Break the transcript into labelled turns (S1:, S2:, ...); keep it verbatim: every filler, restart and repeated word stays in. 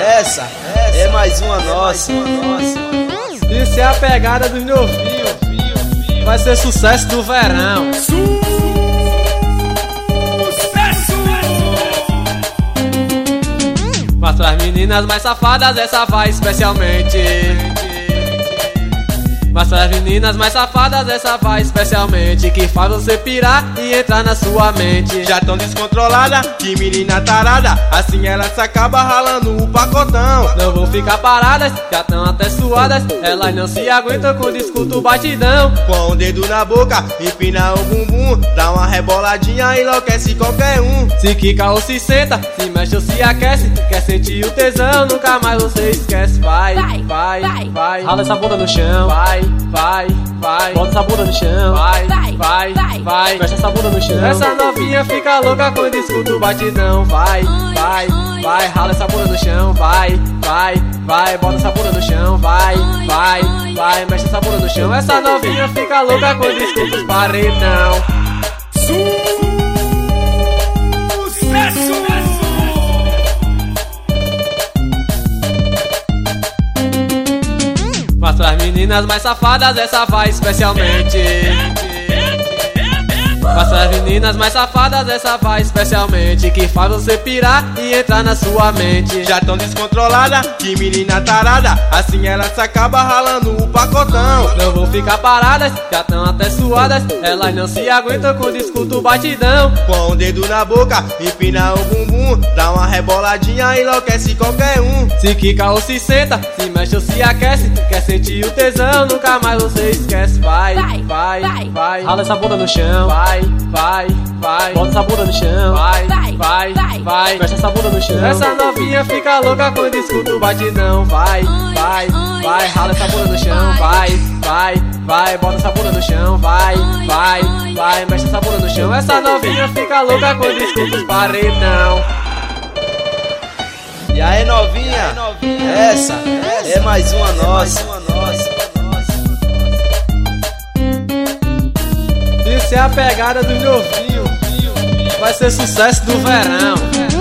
S1: essa, essa é mais uma nossa.
S2: Isso é a pegada dos novinhos. Vai ser sucesso do verão.
S3: Sucesso!
S2: Mas pras meninas mais safadas essa vai especialmente. Mas pras meninas mais safadas essa vai especialmente, que faz você pirar e entrar na sua mente.
S1: Já tão descontrolada, que menina tarada, assim elas se acaba ralando o pacotão.
S2: Não vão ficar paradas, já tão até suadas, elas não se aguentam com discuto batidão.
S1: Com o dedo na boca, empina o bumbum, dá uma reboladinha, enlouquece qualquer um.
S2: Se quica ou se senta, se mexe ou se aquece, quer sentir o tesão, nunca mais você esquece. Vai, vai, vai, vai, rala essa bunda no chão. Vai, vai, vai, bota essa bunda no chão. Vai, vai, vai, vai, mexe essa bunda no chão. Essa novinha fica louca quando escuta o batidão. Vai, vai, vai, rala essa bunda no chão. Vai, vai, vai, bota essa bunda no chão. Vai, vai, vai, mexe essa bunda no chão. Essa novinha fica louca quando escuta os paredão.
S3: Sucesso!
S2: Mas pras meninas mais safadas essa vai especialmente. Mas pras meninas mais safadas essa vai especialmente, que faz você pirar e entrar na sua mente.
S1: Já tão descontrolada, que menina tarada, assim elas se acaba ralando o pacotão.
S2: Não vão ficar paradas, já tão até suadas, elas não se aguentam com discuto batidão.
S1: Com o dedo na boca, empina o bumbum, dá uma reboladinha, enlouquece qualquer um.
S2: Se quica ou se senta, se mexe ou se aquece, quer sentir o tesão, nunca mais você esquece. Vai, vai, vai, vai, rala essa bunda no chão. Vai, vai, vai, bota essa bunda no chão. Vai, vai, vai, mexe essa bunda no chão. Essa novinha fica louca quando escuta o batidão. Vai, vai, vai, rala essa bunda no chão. Vai, vai, vai, bota essa bunda no chão. Vai, vai, vai, mexe essa bunda no chão. Essa novinha fica louca quando escuta os paredão.
S1: E aí novinha, essa, essa é mais uma nossa.
S2: Isso é a pegada dos novinhos. Vai ser sucesso do verão.